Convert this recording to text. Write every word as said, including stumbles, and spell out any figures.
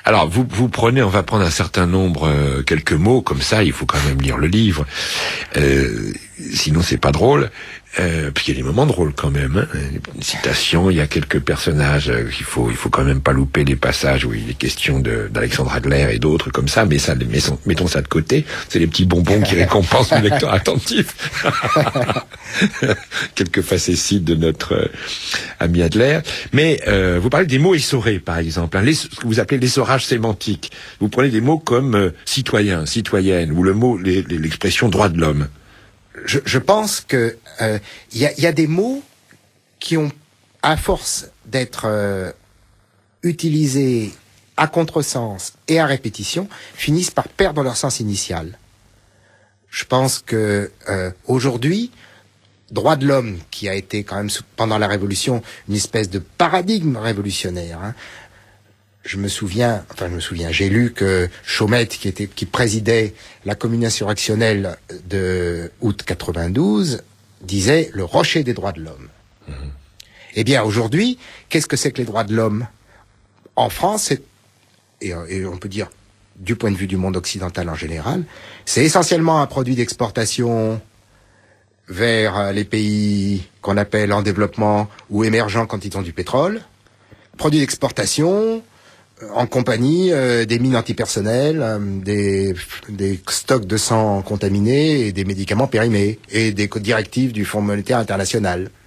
Alors, vous, vous prenez, on va prendre un certain nombre, euh, quelques mots, comme ça, il faut quand même lire le livre. Euh, sinon, c'est pas drôle. Euh, puis il y a des moments drôles quand même, hein. Une citation, il y a quelques personnages, euh, il faut, il faut quand même pas louper les passages où il est question de, d'Alexandre Adler et d'autres comme ça, mais ça, mettons, mettons ça de côté. C'est les petits bonbons qui récompensent le lecteur attentif. Quelques facéties de notre euh, ami Adler. Mais euh, vous parlez des mots essorés, par exemple, hein, les, ce que vous appelez l'essorage sémantique. Vous prenez des mots comme euh, citoyen, citoyenne, ou le mot, les, les, l'expression droit de l'homme. Je, je pense que il euh, y, a, y a des mots qui ont, à force d'être euh, utilisés à contresens et à répétition, finissent par perdre leur sens initial. Je pense que euh, aujourd'hui, droit de l'homme, qui a été quand même pendant la Révolution une espèce de paradigme révolutionnaire. Hein, Je me souviens, enfin je me souviens, j'ai lu que Chaumette, qui était, qui présidait la commune insurrectionnelle de août quatre-vingt-douze, disait le rocher des droits de l'homme. Mmh. Eh bien aujourd'hui, qu'est-ce que c'est que les droits de l'homme? En France, c'est, et, et on peut dire du point de vue du monde occidental en général, c'est essentiellement un produit d'exportation vers les pays qu'on appelle en développement ou émergents quand ils ont du pétrole, produit d'exportation en compagnie euh, des mines antipersonnelles, euh, des, des stocks de sang contaminés et des médicaments périmés et des directives du Fonds monétaire international.